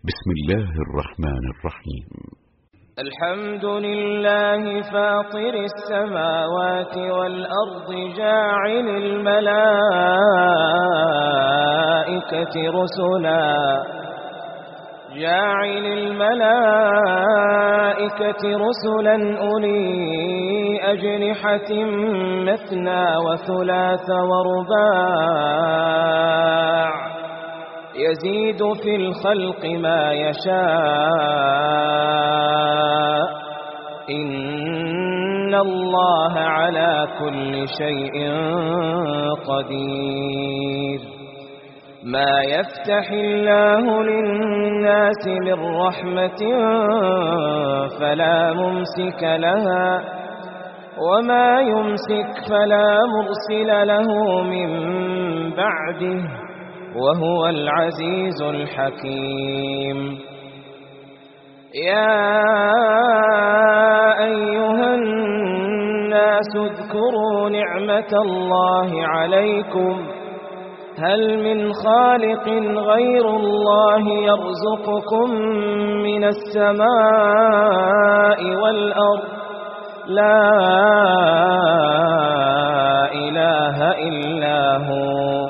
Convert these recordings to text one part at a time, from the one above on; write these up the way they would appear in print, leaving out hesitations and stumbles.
بسم الله الرحمن الرحيم. الحمد لله فاطر السماوات والأرض جاعل الملائكة رسلا أولي أجنحة مثنى وثلاث ورباع يزيد في الخلق ما يشاء إن الله على كل شيء قدير. ما يفتح الله للناس من رحمة فلا ممسك لها وما يمسك فلا مرسل له من بعده وهو العزيز الحكيم. يا أيها الناس اذكروا نعمة الله عليكم هل من خالق غير الله يرزقكم من السماء والأرض لا إله إلا هو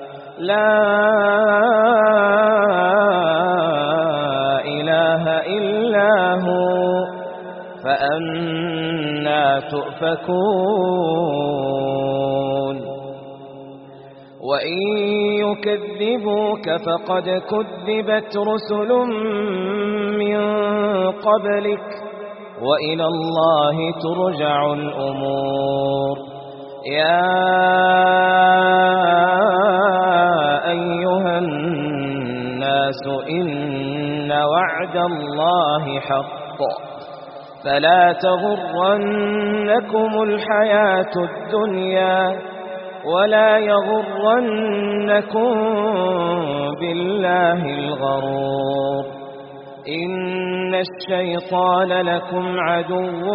فأنى تؤفكون. وإن يكذبوك فقد كذبت رسل من قبلك وإلى الله ترجع الأمور. يا أيها الناس إن وعد الله حق فلا تغرنكم الحياة الدنيا ولا يغرنكم بالله الغرور. إن الشيطان لكم عدو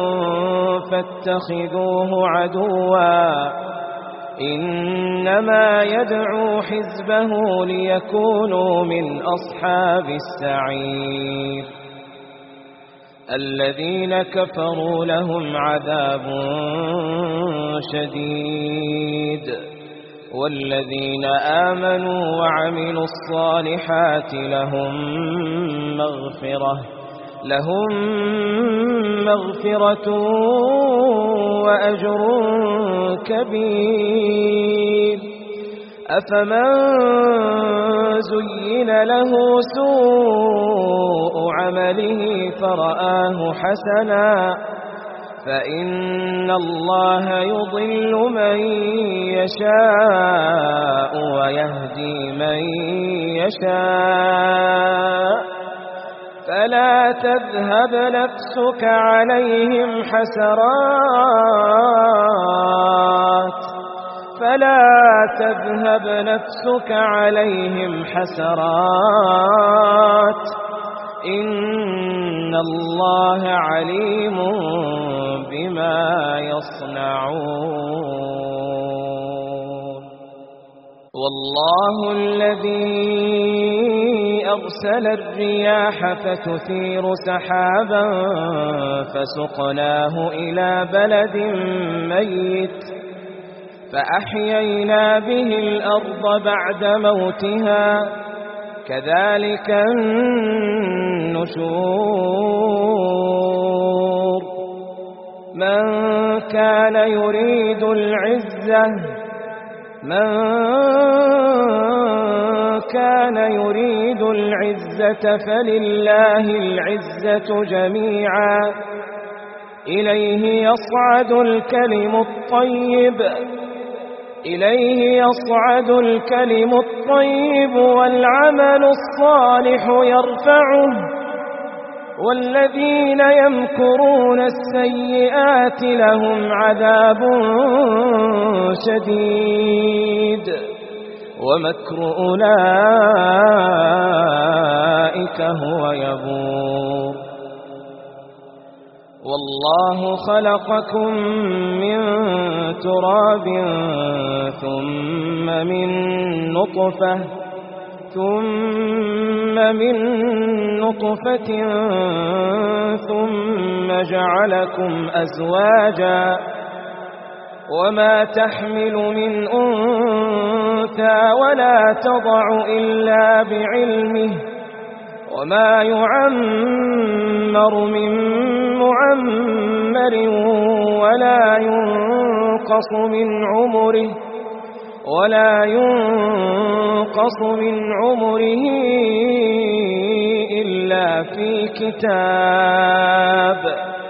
فاتخذوه عدوا إنما يدعو حزبه ليكونوا من أصحاب السعير. الذين كفروا لهم عذاب شديد والذين آمنوا وعملوا الصالحات لهم مغفرة وأجر كبير. أفمن زين له سوء عمله فرآه حسنا فإن الله يضل من يشاء ويهدي من يشاء فلا تذهب نفسك عليهم حسرات إن الله عليم بما يصنعون. والله الذي أرسل الرياح فتثير سحابا فسقناه إلى بلد ميت فأحيينا به الأرض بعد موتها كذلك النشور. من كان يريد العزة فلله العزة جميعا إليه يصعد الكلم الطيب والعمل الصالح يرفعه والذين يمكرون السيئات لهم عذاب شديد ومكر أولئك هو يبور. والله خلقكم من تراب ثم من نطفة ثم من نطفة ثم جعلكم أزواجا وما تحمل من أنثى ولا تضع إلا بعلمه وما يعمر من معمر ولا ينقص من عمره إلا في كتاب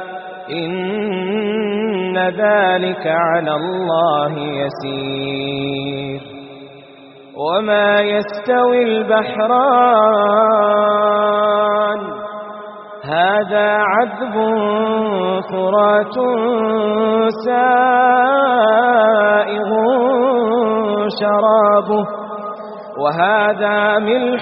إن ذلك على الله يسير وما يستوي البحران هذا عذب فرات سائغ شرابه وهذا ملح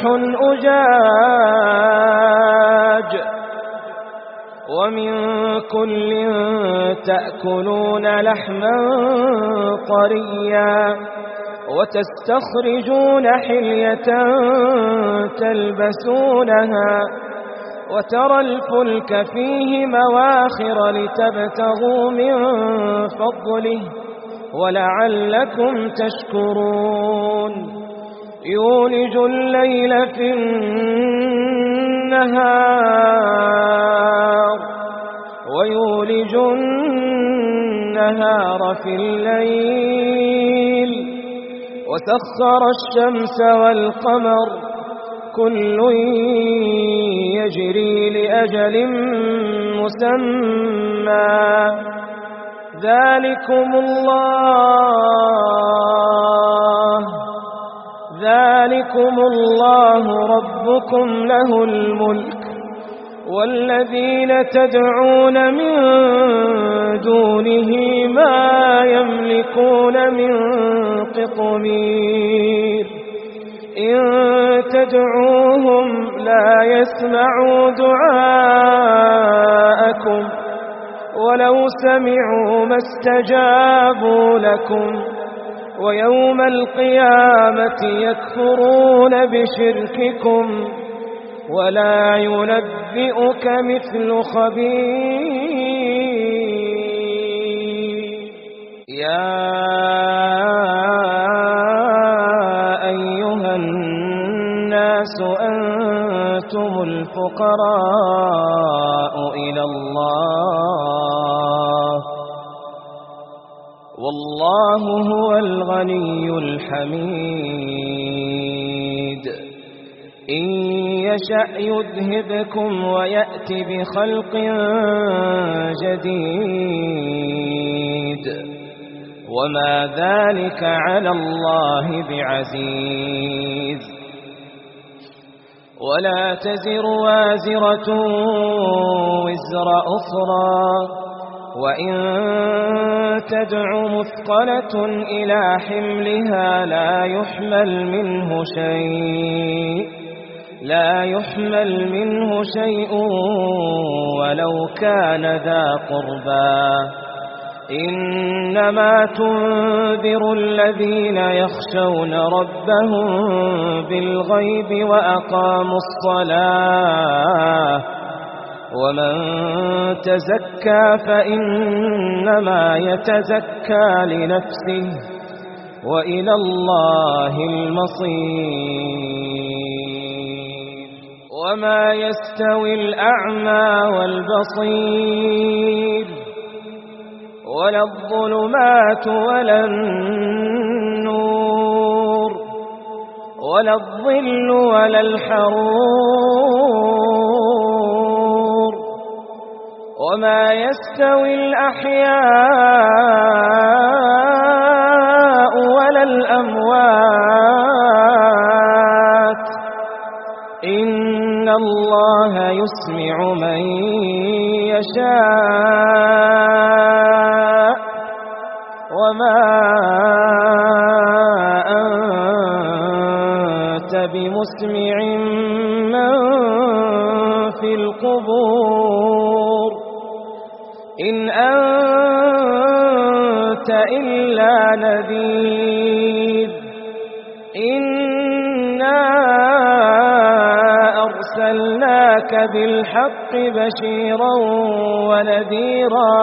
أجاج ومن كل تأكلون لحما طريا وتستخرجون حلية تلبسونها وترى الفلك فيه مواخر لتبتغوا من فضله ولعلكم تشكرون يولج الليل في النهار ويولج النهار في الليل وسخر الشمس والقمر كل يجري لأجل مسمى ذلكم الله ربكم له الملك والذين تدعون من دونه ما يملكون من قطمير إن تدعوهم لا يسمعوا دعاءكم ولو سمعوا ما استجابوا لكم ويوم القيامة يكفرون بشرككم ولا ينبئك مثل خبير يا أيها الناس أنتم الفقراء إلى الله والله هو الغني الحميد إن يشأ يذهبكم ويأت بخلق جديد وما ذلك على الله بعزيز ولا تزر وازرة وزر أخرى وإن تدع مثقلة إلى حملها لا يحمل منه شيء ولو كان ذا قربى إنما تنذر الذين يخشون ربهم بالغيب وأقاموا الصلاة ومن تزكى فإنما يتزكى لنفسه وإلى الله المصير وما يستوي الأعمى والبصير ولا الظلمات ولا النور ولا الظل ولا الحرور وما يستوي الأحياء ولا الأموات إن الله يسمع من يشاء وما أنت بمسمع من في القبور إن أنت إلا نذير إنا أرسلناك بالحق بشيرا ونذيرا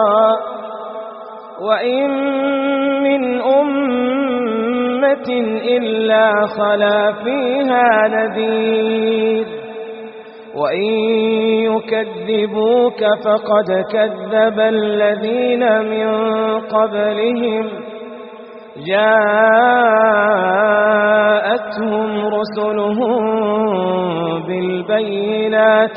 وإن من أمة إلا خلا فيها نذير وإن يكذبوك فقد كذب الذين من قبلهم جاءتهم رسلهم بالبينات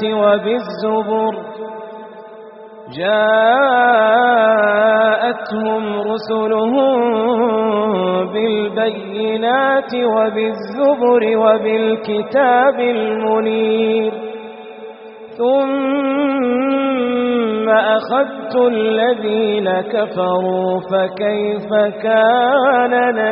وبالزبر وبالكتاب المنير ثم أخذت الذين كفروا فكيف كان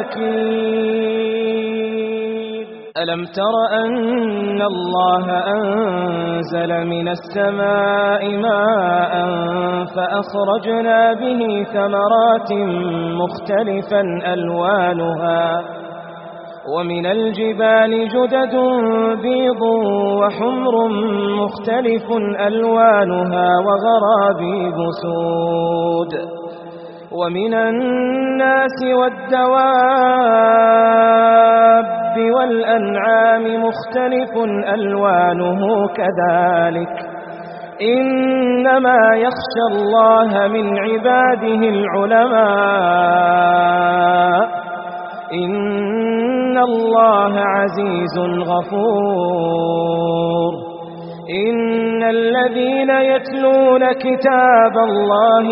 نكير ألم تر أن الله أنزل من السماء ماء فأخرجنا به ثمرات مختلفا ألوانها ومن الجبال جدد بيض وحمر مختلف ألوانها وغرابيب سود ومن الناس والدواب والأنعام مختلف ألوانه كذلك إنما يخشى الله من عباده العلماء إن الله عزيز غفور إن الذين يتلون كتاب الله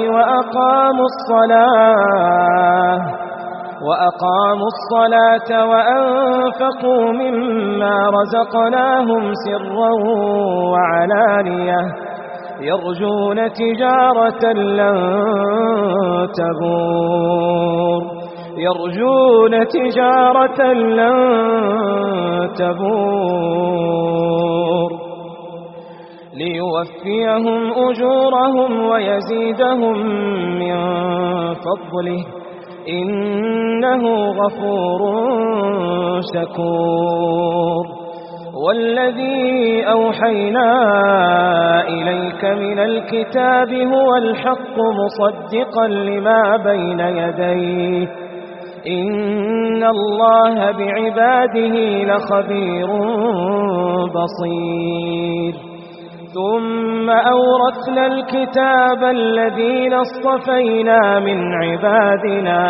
وأقاموا الصلاة وأنفقوا مما رزقناهم سرا وعلانية يرجون تجارة لن تبور ليوفيهم أجورهم ويزيدهم من فضله إنه غفور شكور والذي أوحينا إليك من الكتاب هو الحق مصدقا لما بين يديه إن الله بعباده لخبير بصير ثم أورثنا الكتاب الذين اصطفينا من عبادنا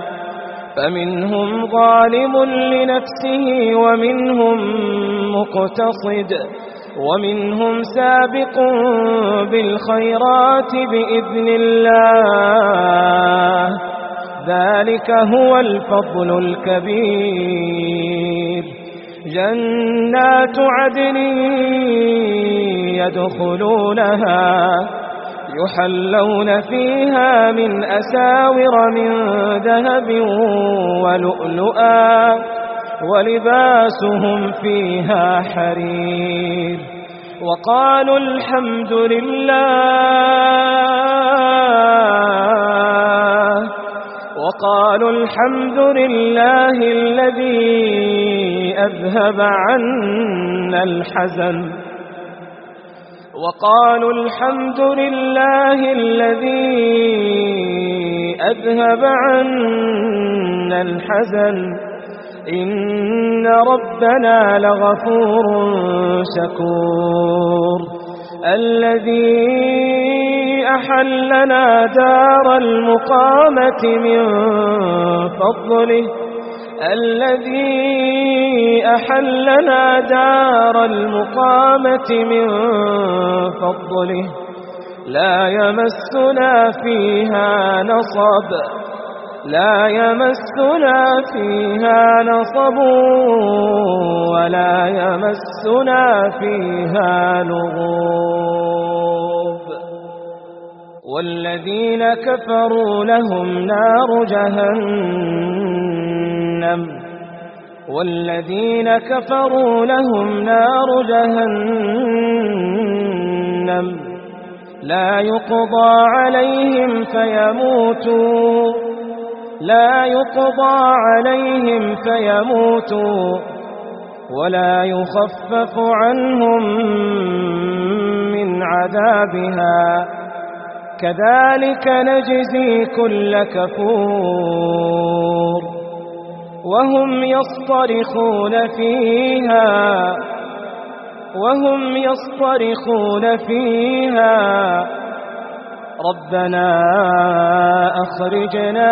فمنهم ظالم لنفسه ومنهم مقتصد ومنهم سابق بالخيرات بإذن الله ذلك هو الفضل الكبير جنات عدن يدخلونها يحلون فيها من أساور من ذهب ولؤلؤا ولباسهم فيها حرير وقالوا الحمد لله الذي أذهب عنا الحزن إن ربنا لغفور شكور الذي أحلنا دار المقامة من فضله لا يمسنا فيها نصب ولا يمسنا فيها لغوب والذين كفروا لهم نار جهنم لا يقضى عليهم فيموتوا ولا يخفف عنهم من عذابها كذلك نجزي كل كفور وهم يصطرخون فيها ربنا أخرجنا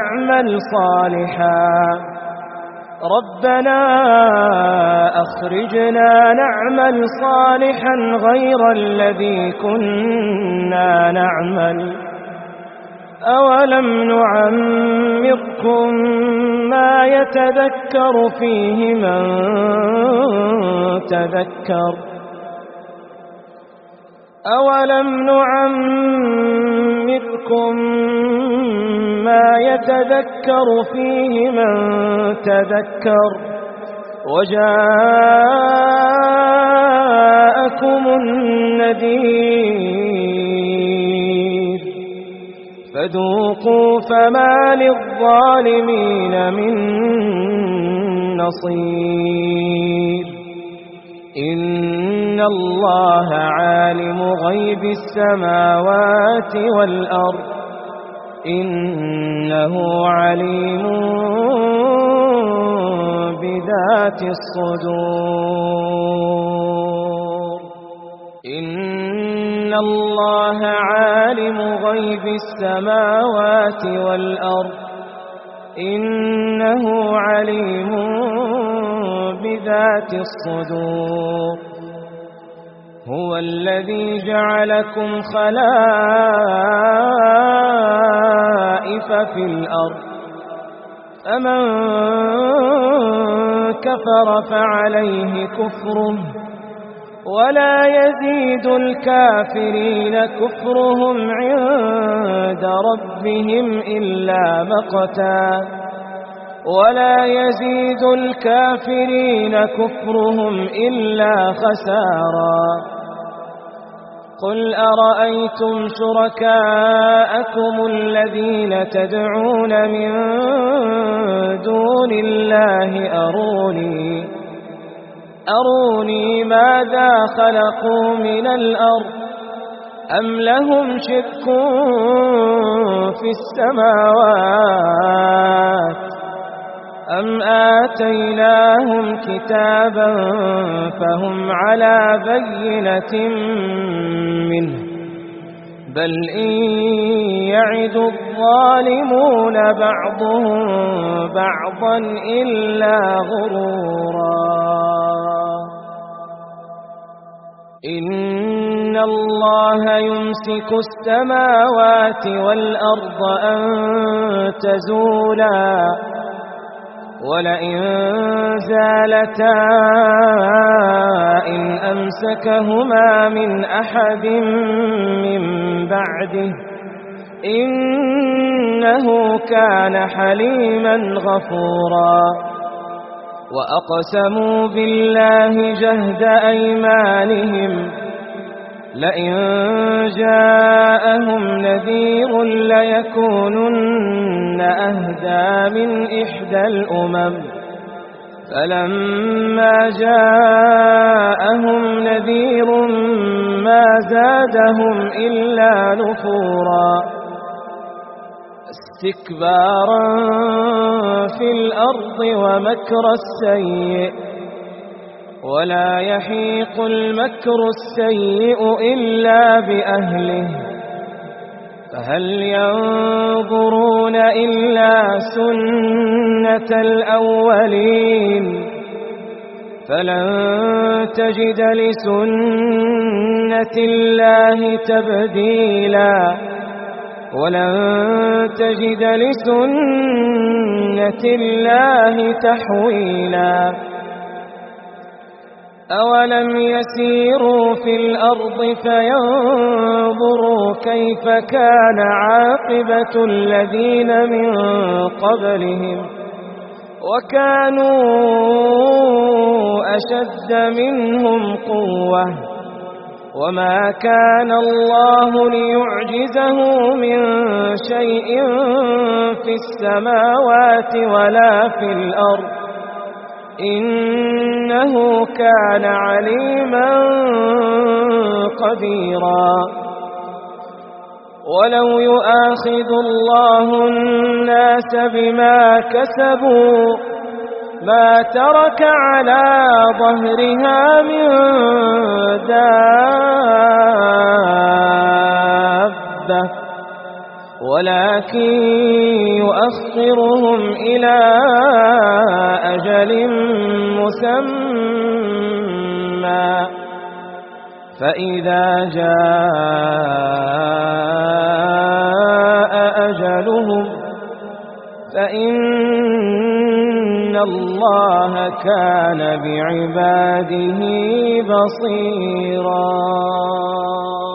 نعمل صالحا غير الذي كنا نعمل أولم نعمركم ما يتذكر فيه من تذكر وجاءكم النذير فذوقوا فما للظالمين من نصير إن الله عالم غيب السماوات والأرض إنه عليم بذات الصدور إن الله عالم غيب السماوات والأرض إنه عليم بذات الصدور هو الذي جعلكم خلائف في الأرض فمن كفر فعليه كفره ولا يزيد الكافرين كفرهم عند ربهم إلا مقتا خسارا قل أرأيتم شركاءكم الذين تدعون من دون الله أروني ماذا خلقوا من الأرض أم لهم شرك في السماوات أم آتيناهم كتابا فهم على بينة منه بل إن يعد الظالمون بعضهم بعضا إلا غرورا إن الله يمسك السماوات والأرض أن تزولا ولئن زالتا إن أمسكهما من أحد من بعده إنه كان حليما غفورا وأقسموا بالله جهد أيمانهم لئن جاءهم نذير ليكونن أهدى من إحدى الأمم فلما جاءهم نذير ما زادهم إلا نفورا استكبارا في الأرض ومكر السيء ولا يحيق المكر السيء إلا بأهله فهل ينظرون إلا سنة الأولين فلن تجد لسنة الله تبديلا ولن تجد لسنة الله تحويلا أولم يسيروا في الأرض فينظروا كيف كان عاقبة الذين من قبلهم وكانوا أشد منهم قوة وما كان الله ليعجزه من شيء في السماوات ولا في الأرض إنه كان عليما قديرا ولو يؤاخذ الله الناس بما كسبوا ما ترك على ظهرها من دابة ولكن يؤخرهم إلى أجل مسمى فإذا جاء أجلهم فإن الله كان بعباده بصيرا